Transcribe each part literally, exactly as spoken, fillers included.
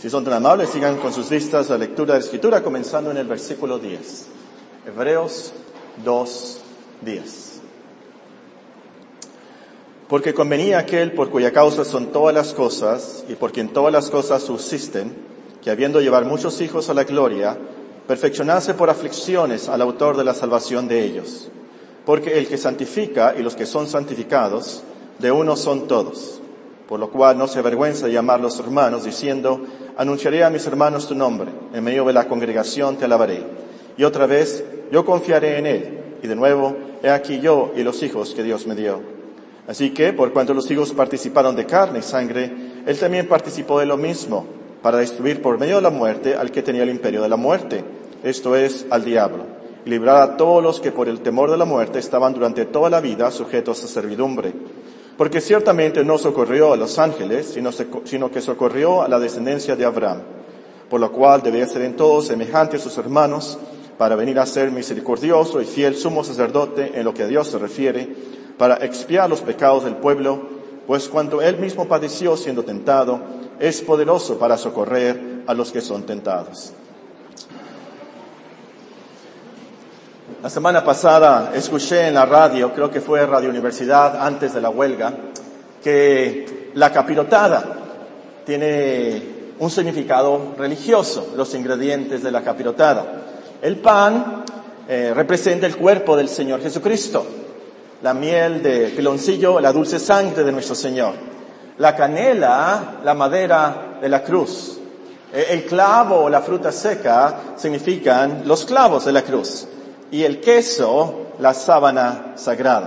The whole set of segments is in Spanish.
Si son tan amables, sigan con sus vistas la lectura de la Escritura, comenzando en el versículo diez. Hebreos dos, diez. Porque convenía aquel por cuya causa son todas las cosas, y por quien todas las cosas subsisten, que habiendo llevar muchos hijos a la gloria, perfeccionase por aflicciones al autor de la salvación de ellos. Porque el que santifica y los que son santificados, de uno son todos. Por lo cual no se avergüenza de llamarlos hermanos, diciendo, anunciaré a mis hermanos tu nombre, en medio de la congregación te alabaré. Y otra vez, yo confiaré en él. Y de nuevo, he aquí yo y los hijos que Dios me dio. Así que, por cuanto los hijos participaron de carne y sangre, él también participó de lo mismo, para destruir por medio de la muerte al que tenía el imperio de la muerte, esto es, al diablo, y librar a todos los que por el temor de la muerte estaban durante toda la vida sujetos a servidumbre. Porque ciertamente no socorrió a los ángeles, sino, sino que socorrió a la descendencia de Abraham, por lo cual debía ser en todo semejante a sus hermanos, para venir a ser misericordioso y fiel sumo sacerdote en lo que a Dios se refiere, para expiar los pecados del pueblo, pues cuanto él mismo padeció siendo tentado, es poderoso para socorrer a los que son tentados. La semana pasada escuché en la radio, creo que fue Radio Universidad antes de la huelga, que la capirotada tiene un significado religioso, los ingredientes de la capirotada. El pan eh, representa el cuerpo del Señor Jesucristo, la miel de piloncillo, la dulce sangre de nuestro Señor, la canela, la madera de la cruz, el clavo o la fruta seca significan los clavos de la cruz. Y el queso, la sábana sagrada.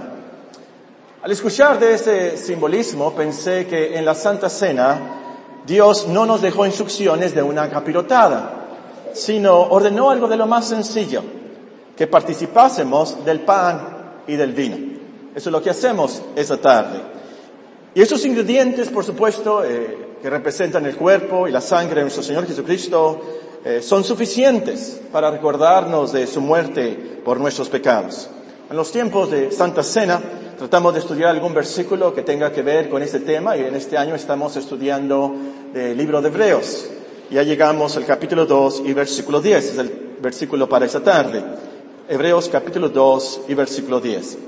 Al escuchar de ese simbolismo, pensé que en la Santa Cena, Dios no nos dejó instrucciones de una capirotada, sino ordenó algo de lo más sencillo, que participásemos del pan y del vino. Eso es lo que hacemos esa tarde. Y esos ingredientes, por supuesto, eh, que representan el cuerpo y la sangre de nuestro Señor Jesucristo, Eh, son suficientes para recordarnos de su muerte por nuestros pecados. En los tiempos de Santa Cena tratamos de estudiar algún versículo que tenga que ver con este tema y en este año estamos estudiando el libro de Hebreos. Ya llegamos al capítulo dos y versículo diez, es el versículo para esta tarde. Hebreos capítulo dos y versículo diez.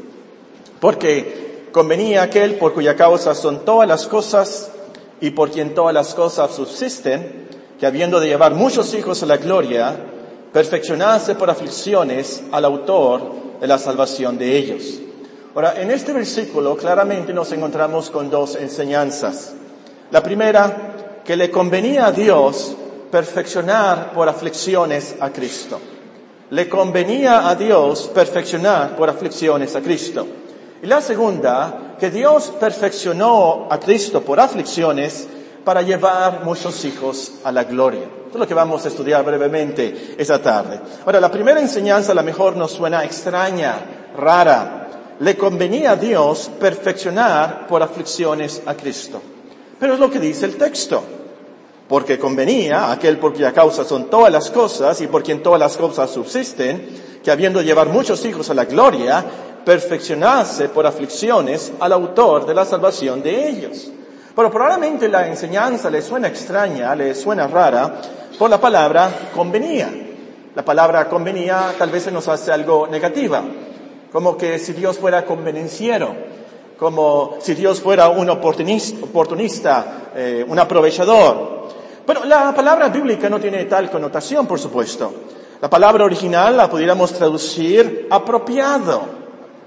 Porque convenía aquel por cuya causa son todas las cosas y por quien todas las cosas subsisten, que habiendo de llevar muchos hijos a la gloria, perfeccionase por aflicciones al autor de la salvación de ellos. Ahora, en este versículo claramente nos encontramos con dos enseñanzas. La primera, que le convenía a Dios perfeccionar por aflicciones a Cristo. Le convenía a Dios perfeccionar por aflicciones a Cristo. Y la segunda, que Dios perfeccionó a Cristo por aflicciones para llevar muchos hijos a la gloria. Esto es lo que vamos a estudiar brevemente esta tarde. Ahora, la primera enseñanza a lo mejor nos suena extraña, rara. Le convenía a Dios perfeccionar por aflicciones a Cristo. Pero es lo que dice el texto. Porque convenía a aquel por cuya causa son todas las cosas y por quien todas las cosas subsisten, que habiendo de llevar muchos hijos a la gloria, perfeccionase por aflicciones al autor de la salvación de ellos. Pero probablemente la enseñanza le suena extraña, le suena rara, por la palabra convenía. La palabra convenía tal vez se nos hace algo negativa, como que si Dios fuera convenenciero, como si Dios fuera un oportunista, oportunista eh, un aprovechador. Pero la palabra bíblica no tiene tal connotación, por supuesto. La palabra original la pudiéramos traducir apropiado.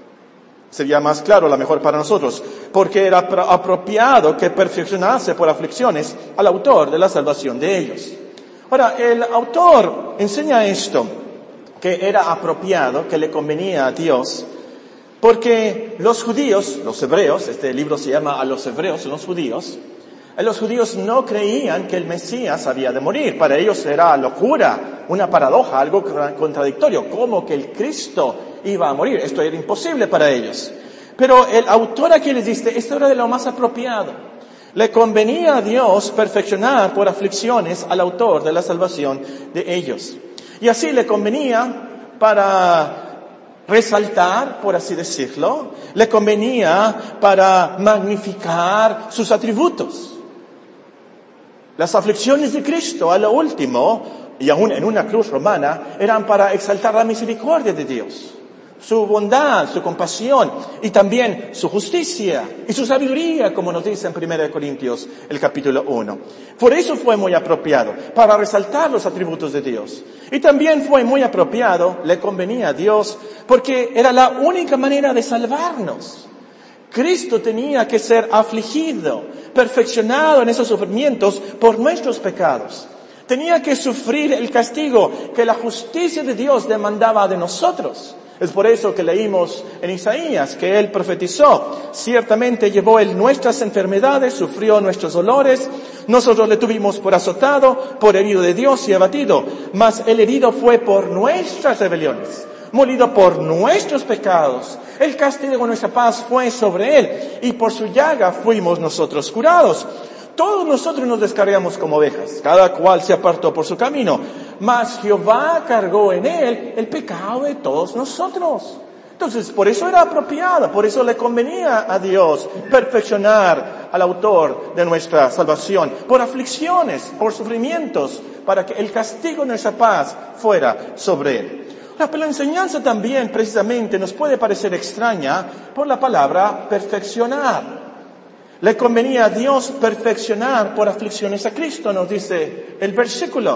Sería más claro, a lo mejor para nosotros, porque era apropiado que perfeccionase por aflicciones al autor de la salvación de ellos. Ahora, el autor enseña esto, que era apropiado, que le convenía a Dios, porque los judíos, los hebreos, este libro se llama a los hebreos, los judíos, los judíos no creían que el Mesías había de morir. Para ellos era locura, una paradoja, algo contradictorio. ¿Cómo que el Cristo iba a morir? Esto era imposible para ellos. Pero el autor aquí les dice, esto era de lo más apropiado. Le convenía a Dios perfeccionar por aflicciones al autor de la salvación de ellos. Y así le convenía para resaltar, por así decirlo, le convenía para magnificar sus atributos. Las aflicciones de Cristo a lo último, y aún en una cruz romana, eran para exaltar la misericordia de Dios, su bondad, su compasión y también su justicia y su sabiduría, como nos dice en primera de Corintios, el capítulo uno. Por eso fue muy apropiado, para resaltar los atributos de Dios. Y también fue muy apropiado, le convenía a Dios, porque era la única manera de salvarnos. Cristo tenía que ser afligido, perfeccionado en esos sufrimientos por nuestros pecados. Tenía que sufrir el castigo que la justicia de Dios demandaba de nosotros. Es por eso que leímos en Isaías que Él profetizó. Ciertamente llevó Él nuestras enfermedades, sufrió nuestros dolores. Nosotros le tuvimos por azotado, por herido de Dios y abatido. Mas el herido fue por nuestras rebeliones, molido por nuestros pecados. El castigo de nuestra paz fue sobre Él, y por su llaga fuimos nosotros curados. Todos nosotros nos descarriamos como ovejas, cada cual se apartó por su camino, mas Jehová cargó en Él el pecado de todos nosotros. Entonces, por eso era apropiado, por eso le convenía a Dios perfeccionar al autor de nuestra salvación, por aflicciones, por sufrimientos, para que el castigo de nuestra paz fuera sobre Él. Pero la enseñanza también, precisamente, nos puede parecer extraña por la palabra perfeccionar. Le convenía a Dios perfeccionar por aflicciones a Cristo, nos dice el versículo.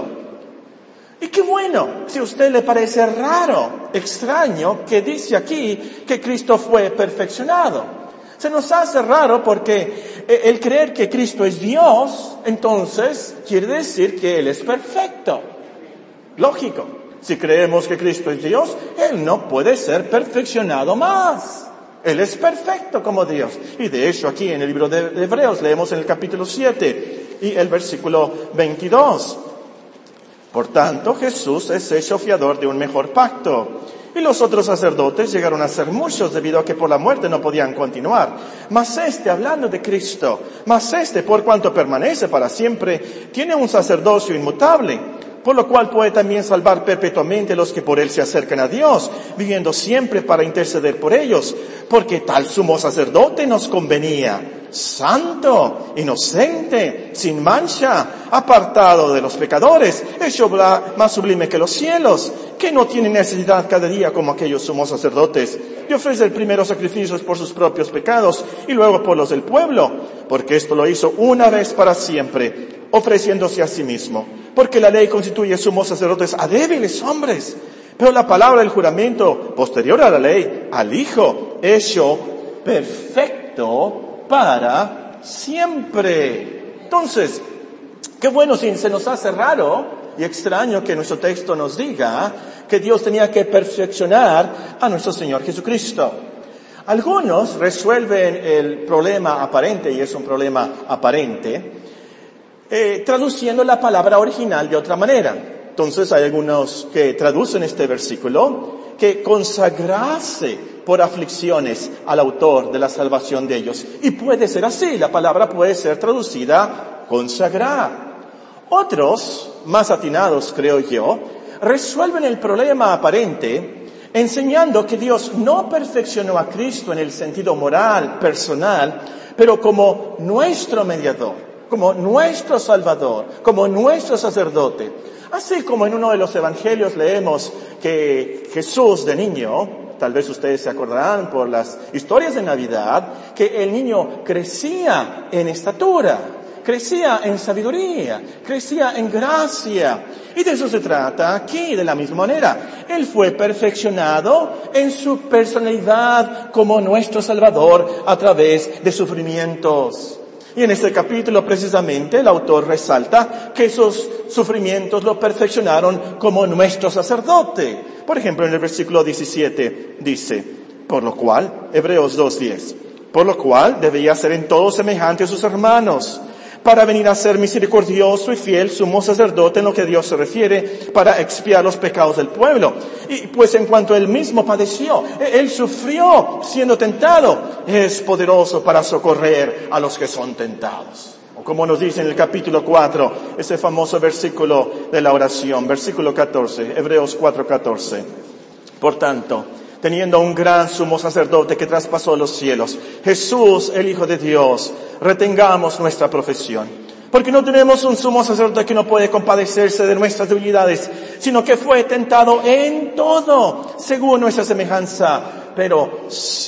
Y qué bueno, si a usted le parece raro, extraño, que dice aquí que Cristo fue perfeccionado. Se nos hace raro porque el creer que Cristo es Dios, entonces quiere decir que Él es perfecto. Lógico, si creemos que Cristo es Dios, Él no puede ser perfeccionado más. Él es perfecto como Dios. Y de hecho aquí en el libro de Hebreos leemos en el capítulo siete y el versículo veintidós. Por tanto, Jesús es hecho fiador de un mejor pacto. Y los otros sacerdotes llegaron a ser muchos debido a que por la muerte no podían continuar. Mas este, hablando de Cristo, mas este, por cuanto permanece para siempre, tiene un sacerdocio inmutable, por lo cual puede también salvar perpetuamente los que por Él se acercan a Dios, viviendo siempre para interceder por ellos, porque tal sumo sacerdote nos convenía, santo, inocente, sin mancha, apartado de los pecadores, hecho más sublime que los cielos, que no tiene necesidad cada día como aquellos sumos sacerdotes, de ofrecer primero sacrificios por sus propios pecados y luego por los del pueblo, porque esto lo hizo una vez para siempre, ofreciéndose a sí mismo. Porque la ley constituye sumos sacerdotes a débiles hombres, pero la palabra del juramento posterior a la ley, al Hijo, hecho perfecto para siempre. Entonces, qué bueno si se nos hace raro y extraño que nuestro texto nos diga que Dios tenía que perfeccionar a nuestro Señor Jesucristo. Algunos resuelven el problema aparente, y es un problema aparente, Eh, traduciendo la palabra original de otra manera. Entonces hay algunos que traducen este versículo que consagrase por aflicciones al autor de la salvación de ellos. Y puede ser así, la palabra puede ser traducida consagrar. Otros, más atinados creo yo, resuelven el problema aparente enseñando que Dios no perfeccionó a Cristo en el sentido moral, personal, pero como nuestro mediador, como nuestro Salvador, como nuestro sacerdote. Así como en uno de los evangelios leemos que Jesús de niño, tal vez ustedes se acordarán por las historias de Navidad, que el niño crecía en estatura, crecía en sabiduría, crecía en gracia. Y de eso se trata aquí, de la misma manera. Él fue perfeccionado en su personalidad como nuestro Salvador a través de sufrimientos. Y en este capítulo precisamente el autor resalta que esos sufrimientos lo perfeccionaron como nuestro sacerdote. Por ejemplo, en el versículo diecisiete dice, por lo cual, Hebreos dos diez, por lo cual debía ser en todo semejante a sus hermanos, para venir a ser misericordioso y fiel sumo sacerdote en lo que a Dios se refiere, para expiar los pecados del pueblo. Y pues en cuanto él mismo padeció, él sufrió siendo tentado, es poderoso para socorrer a los que son tentados. O como nos dice en el capítulo cuatro, ese famoso versículo de la oración, versículo catorce, Hebreos cuatro catorce. Por tanto, teniendo un gran sumo sacerdote que traspasó los cielos, Jesús, el Hijo de Dios, retengamos nuestra profesión. Porque no tenemos un sumo sacerdote que no puede compadecerse de nuestras debilidades, sino que fue tentado en todo, según nuestra semejanza, pero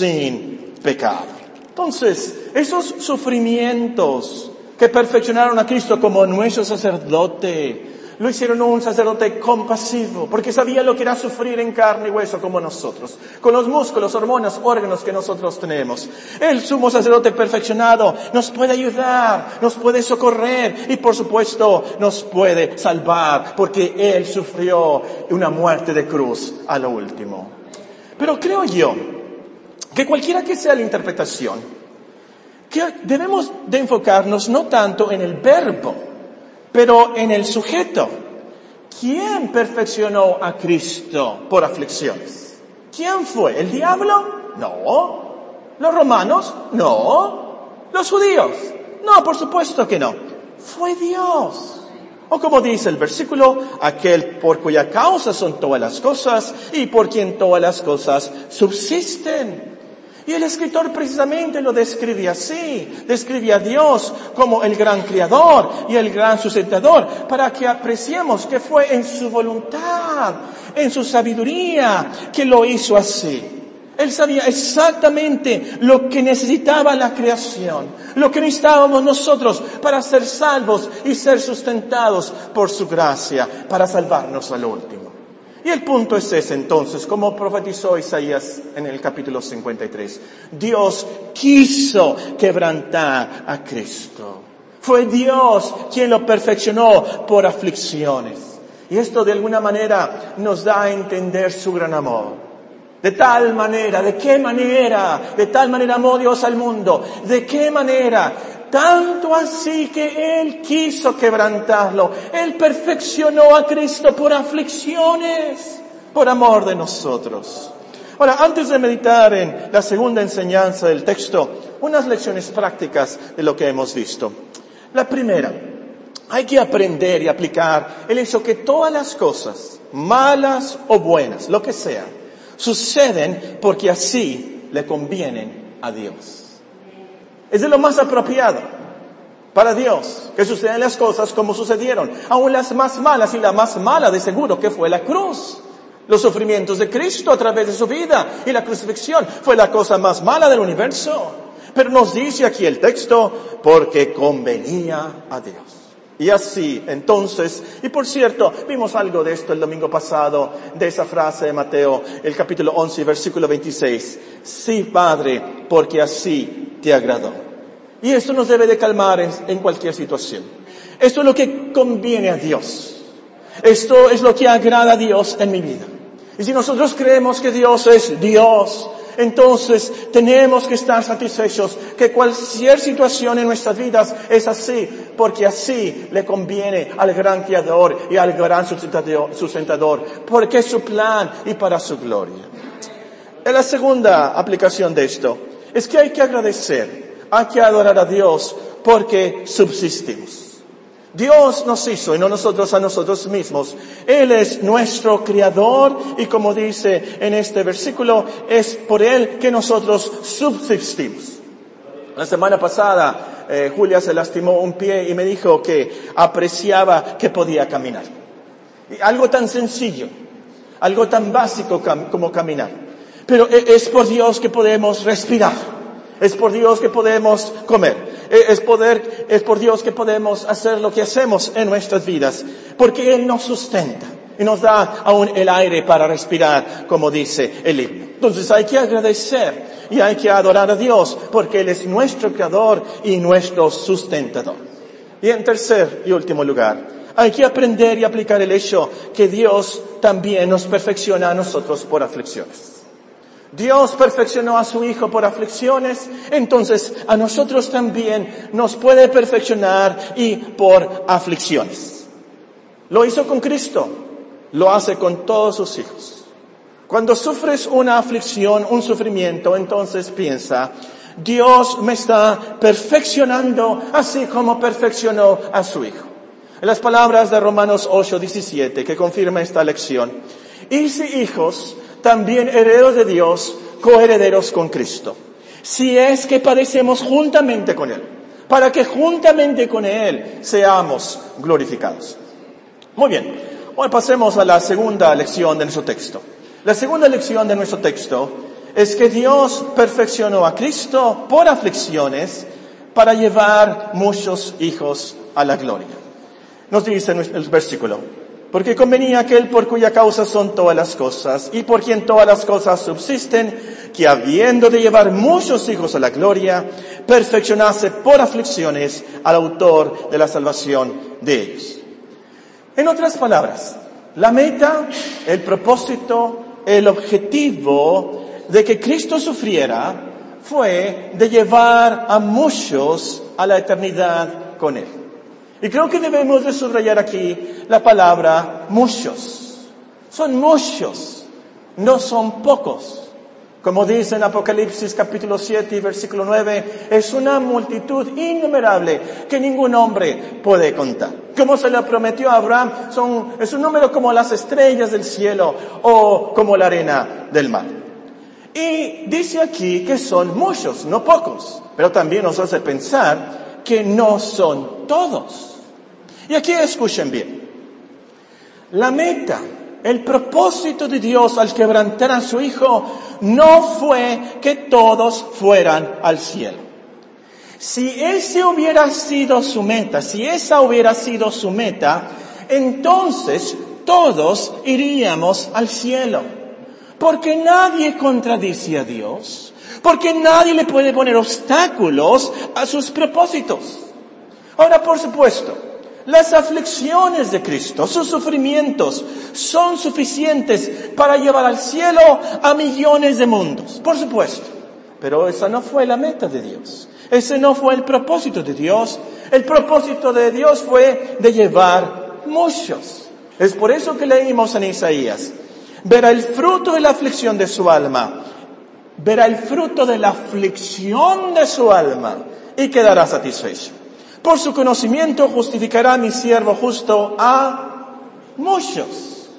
sin pecado. Entonces, esos sufrimientos que perfeccionaron a Cristo como nuestro sacerdote, lo hicieron un sacerdote compasivo, porque sabía lo que era sufrir en carne y hueso como nosotros, con los músculos, hormonas, órganos que nosotros tenemos. El sumo sacerdote perfeccionado nos puede ayudar, nos puede socorrer y por supuesto nos puede salvar, porque Él sufrió una muerte de cruz a lo último. Pero creo yo que cualquiera que sea la interpretación, que debemos de enfocarnos no tanto en el verbo, pero en el sujeto. ¿Quién perfeccionó a Cristo por aflicciones? ¿Quién fue? ¿El diablo? No. ¿Los romanos? No. ¿Los judíos? No, por supuesto que no. Fue Dios. O como dice el versículo, aquel por cuya causa son todas las cosas y por quien todas las cosas subsisten. Y el escritor precisamente lo describe así, describe a Dios como el gran creador y el gran sustentador, para que apreciemos que fue en su voluntad, en su sabiduría, que lo hizo así. Él sabía exactamente lo que necesitaba la creación, lo que necesitábamos nosotros para ser salvos y ser sustentados por su gracia, para salvarnos al último. Y el punto es ese entonces, como profetizó Isaías en el capítulo cincuenta y tres. Dios quiso quebrantar a Cristo. Fue Dios quien lo perfeccionó por aflicciones. Y esto de alguna manera nos da a entender su gran amor. De tal manera, ¿de qué manera? De tal manera amó Dios al mundo. ¿De qué manera? Tanto así que Él quiso quebrantarlo. Él perfeccionó a Cristo por aflicciones, por amor de nosotros. Ahora, antes de meditar en la segunda enseñanza del texto, unas lecciones prácticas de lo que hemos visto. La primera, hay que aprender y aplicar el hecho que todas las cosas, malas o buenas, lo que sea, suceden porque así le convienen a Dios. Es de lo más apropiado para Dios que sucedan las cosas como sucedieron, aún las más malas, y la más mala de seguro que fue la cruz. Los sufrimientos de Cristo a través de su vida y la crucifixión fue la cosa más mala del universo. Pero nos dice aquí el texto, porque convenía a Dios. Y así, entonces, y por cierto, vimos algo de esto el domingo pasado, de esa frase de Mateo, el capítulo once, versículo veintiséis. Sí, Padre, porque así te agradó. Y esto nos debe de calmar en, en cualquier situación. Esto es lo que conviene a Dios. Esto es lo que agrada a Dios en mi vida. Y si nosotros creemos que Dios es Dios, entonces tenemos que estar satisfechos que cualquier situación en nuestras vidas es así, porque así le conviene al gran Creador y al gran sustentador, porque es su plan y para su gloria. En la segunda aplicación de esto es que hay que agradecer, hay que adorar a Dios porque subsistimos. Dios nos hizo y no nosotros a nosotros mismos. Él es nuestro Creador y como dice en este versículo, es por Él que nosotros subsistimos. La semana pasada eh, Julia se lastimó un pie y me dijo que apreciaba que podía caminar. Y algo tan sencillo, algo tan básico cam- como caminar. Pero es por Dios que podemos respirar. Es por Dios que podemos comer. Es poder, es por Dios que podemos hacer lo que hacemos en nuestras vidas. Porque Él nos sustenta y nos da aún el aire para respirar, como dice el himno. Entonces hay que agradecer y hay que adorar a Dios porque Él es nuestro Creador y nuestro sustentador. Y en tercer y último lugar, hay que aprender y aplicar el hecho que Dios también nos perfecciona a nosotros por aflicciones. Dios perfeccionó a su Hijo por aflicciones, entonces a nosotros también nos puede perfeccionar y por aflicciones. Lo hizo con Cristo, lo hace con todos sus hijos. Cuando sufres una aflicción, un sufrimiento, entonces piensa, Dios me está perfeccionando así como perfeccionó a su Hijo. En las palabras de Romanos ocho diecisiete, que confirma esta lección, y si hijos, también herederos de Dios, coherederos con Cristo. Si es que padecemos juntamente con Él, para que juntamente con Él seamos glorificados. Muy bien, hoy pasemos a la segunda lección de nuestro texto. La segunda lección de nuestro texto es que Dios perfeccionó a Cristo por aflicciones para llevar muchos hijos a la gloria. Nos dice el versículo: porque convenía aquel por cuya causa son todas las cosas, y por quien todas las cosas subsisten, que habiendo de llevar muchos hijos a la gloria, perfeccionase por aflicciones al autor de la salvación de ellos. En otras palabras, la meta, el propósito, el objetivo de que Cristo sufriera fue de llevar a muchos a la eternidad con Él. Y creo que debemos de subrayar aquí la palabra muchos. Son muchos, no son pocos. Como dice en Apocalipsis capítulo siete y versículo nueve, es una multitud innumerable que ningún hombre puede contar. Como se le prometió a Abraham, son, es un número como las estrellas del cielo o como la arena del mar. Y dice aquí que son muchos, no pocos, pero también nos hace pensar que no son todos. Y aquí escuchen bien. La meta, el propósito de Dios al quebrantar a su Hijo no fue que todos fueran al cielo. Si ese hubiera sido su meta, si esa hubiera sido su meta, entonces todos iríamos al cielo. Porque nadie contradice a Dios, porque nadie le puede poner obstáculos a sus propósitos. Ahora, por supuesto, las aflicciones de Cristo, sus sufrimientos, son suficientes para llevar al cielo a millones de mundos, por supuesto. Pero esa no fue la meta de Dios. Ese no fue el propósito de Dios. El propósito de Dios fue de llevar muchos. Es por eso que leímos en Isaías: verá el fruto de la aflicción de su alma, verá el fruto de la aflicción de su alma y quedará satisfecho. Por su conocimiento justificará mi siervo justo a muchos.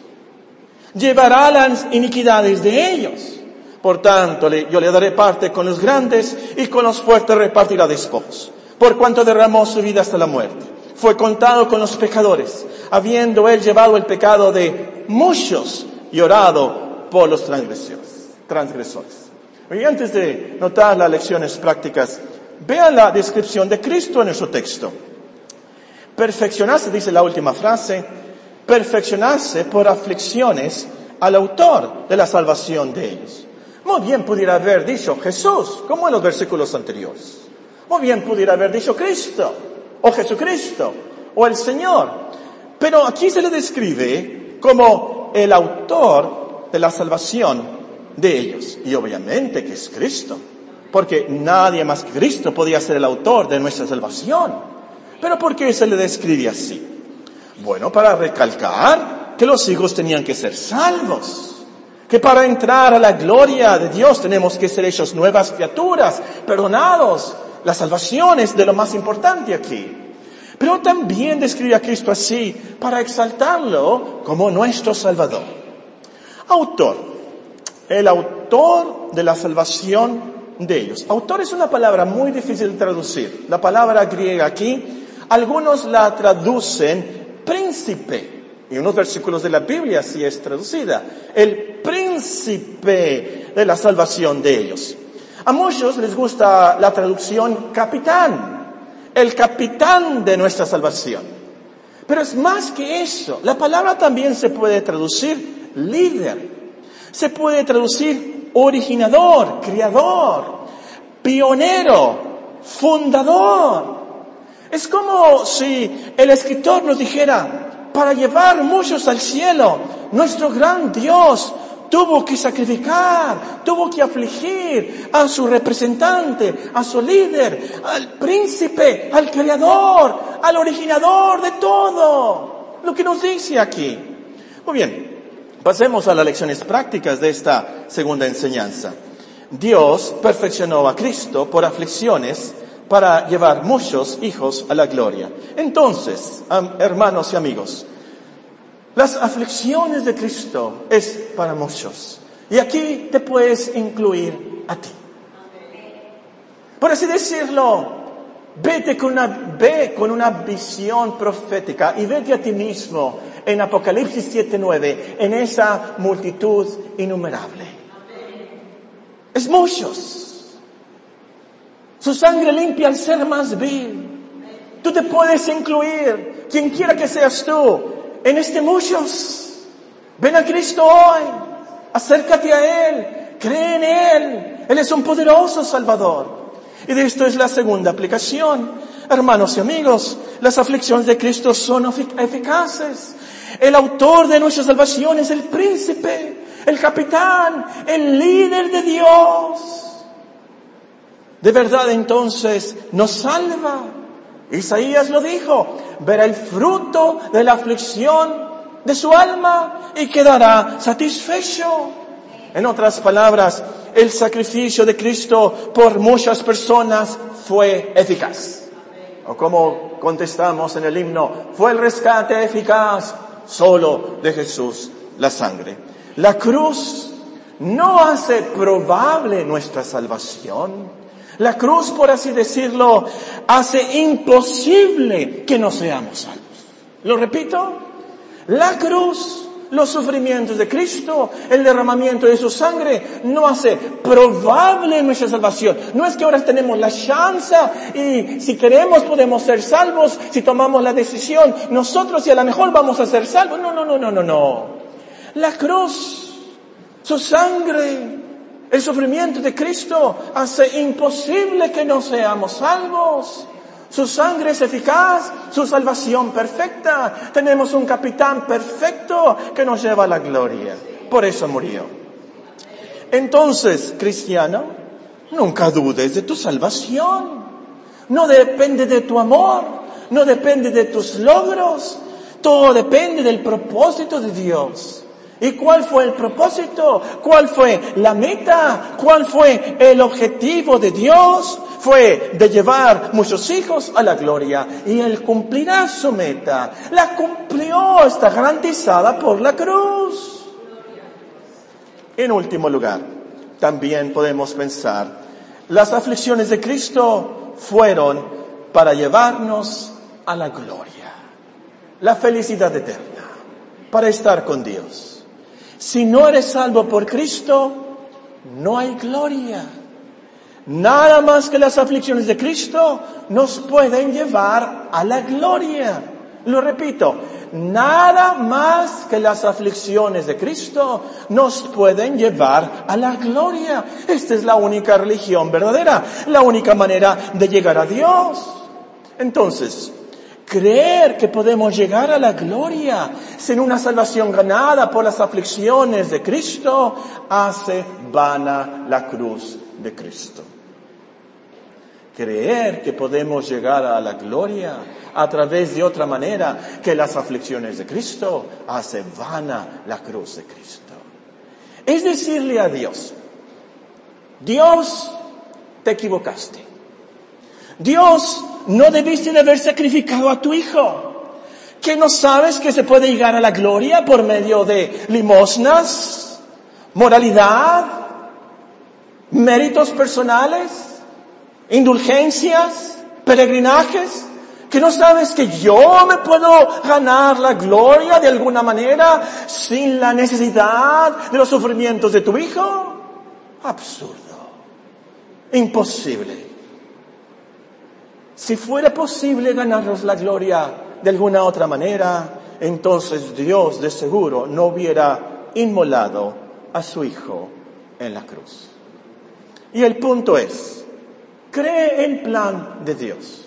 Llevará las iniquidades de ellos. Por tanto, yo le daré parte con los grandes y con los fuertes repartirá despojos. Por cuanto derramó su vida hasta la muerte, fue contado con los pecadores, habiendo él llevado el pecado de muchos y orado por los transgresores. Y antes de notar las lecciones prácticas, vean la descripción de Cristo en nuestro texto. Perfeccionarse, dice la última frase, perfeccionarse por aflicciones al autor de la salvación de ellos. Muy bien pudiera haber dicho Jesús, como en los versículos anteriores. Muy bien pudiera haber dicho Cristo, o Jesucristo, o el Señor. Pero aquí se le describe como el autor de la salvación de ellos. Y obviamente que es Cristo, porque nadie más que Cristo podía ser el autor de nuestra salvación. ¿Pero por qué se le describe así? Bueno, para recalcar que los hijos tenían que ser salvos, que para entrar a la gloria de Dios tenemos que ser hechos nuevas criaturas, perdonados. La salvación es de lo más importante aquí. Pero también describe a Cristo así para exaltarlo como nuestro Salvador. Autor, el autor de la salvación de ellos. Autor es una palabra muy difícil de traducir. La palabra griega aquí, algunos la traducen príncipe. Y en unos versículos de la Biblia así es traducida. El príncipe de la salvación de ellos. A muchos les gusta la traducción capitán. El capitán de nuestra salvación. Pero es más que eso. La palabra también se puede traducir líder. Se puede traducir originador, creador, pionero, fundador. Es como si el escritor nos dijera: para llevar muchos al cielo, nuestro gran Dios tuvo que sacrificar, tuvo que afligir a su representante, a su líder, al príncipe, al creador, al originador de todo. Lo que nos dice aquí. Muy bien, pasemos a las lecciones prácticas de esta segunda enseñanza. Dios perfeccionó a Cristo por aflicciones para llevar muchos hijos a la gloria. Entonces, hermanos y amigos, las aflicciones de Cristo es para muchos. Y aquí te puedes incluir a ti. Por así decirlo, Vete con una, ve con una visión profética y vete a ti mismo en Apocalipsis siete nueve, en esa multitud innumerable. Es muchos. Su sangre limpia al ser más vil. Tú te puedes incluir, quien quiera que seas tú, en este muchos. Ven a Cristo hoy, acércate a Él, cree en Él. Él es un poderoso Salvador. Y de esto es la segunda aplicación. Hermanos y amigos, las aflicciones de Cristo son eficaces. El autor de nuestra salvación es el príncipe, el capitán, el líder de Dios. De verdad entonces nos salva. Isaías lo dijo, verá el fruto de la aflicción de su alma y quedará satisfecho. En otras palabras, el sacrificio de Cristo por muchas personas fue eficaz. O como contestamos en el himno, fue el rescate eficaz solo de Jesús, la sangre. La cruz no hace probable nuestra salvación. La cruz, por así decirlo, hace imposible que no seamos salvos. ¿Lo repito? La cruz, los sufrimientos de Cristo, el derramamiento de su sangre, no hace probable nuestra salvación. No es que ahora tenemos la chance y si queremos podemos ser salvos, si tomamos la decisión, nosotros y a lo mejor vamos a ser salvos. No, no, no, no, no, no. La cruz, su sangre, el sufrimiento de Cristo hace imposible que no seamos salvos. Su sangre es eficaz, su salvación perfecta. Tenemos un capitán perfecto que nos lleva a la gloria. Por eso murió. Entonces, cristiano, nunca dudes de tu salvación. No depende de tu amor, no depende de tus logros. Todo depende del propósito de Dios. ¿Y cuál fue el propósito? ¿Cuál fue la meta? ¿Cuál fue el objetivo de Dios? Fue de llevar muchos hijos a la gloria. Y Él cumplirá su meta. La cumplió, está garantizada por la cruz. En último lugar, también podemos pensar, las aflicciones de Cristo fueron para llevarnos a la gloria. La felicidad eterna, para estar con Dios. Si no eres salvo por Cristo, no hay gloria. Nada más que las aflicciones de Cristo nos pueden llevar a la gloria. Lo repito, nada más que las aflicciones de Cristo nos pueden llevar a la gloria. Esta es la única religión verdadera, la única manera de llegar a Dios. Entonces, creer que podemos llegar a la gloria sin una salvación ganada por las aflicciones de Cristo hace vana la cruz de Cristo. Creer que podemos llegar a la gloria a través de otra manera que las aflicciones de Cristo hace vana la cruz de Cristo. Es decirle a Dios, Dios, te equivocaste. Dios, no debiste de haber sacrificado a tu hijo. ¿Que no sabes que se puede llegar a la gloria por medio de limosnas, moralidad, méritos personales, indulgencias, peregrinajes? ¿Que no sabes que yo me puedo ganar la gloria de alguna manera sin la necesidad de los sufrimientos de tu hijo? Absurdo. Imposible. Si fuera posible ganarnos la gloria de alguna otra manera, entonces Dios de seguro no hubiera inmolado a su Hijo en la cruz. Y el punto es, cree en el plan de Dios.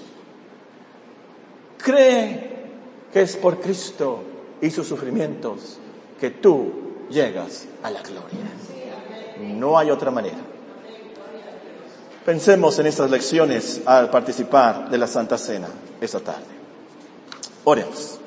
Cree que es por Cristo y sus sufrimientos que tú llegas a la gloria. No hay otra manera. Pensemos en estas lecciones al participar de la Santa Cena esta tarde. Oremos.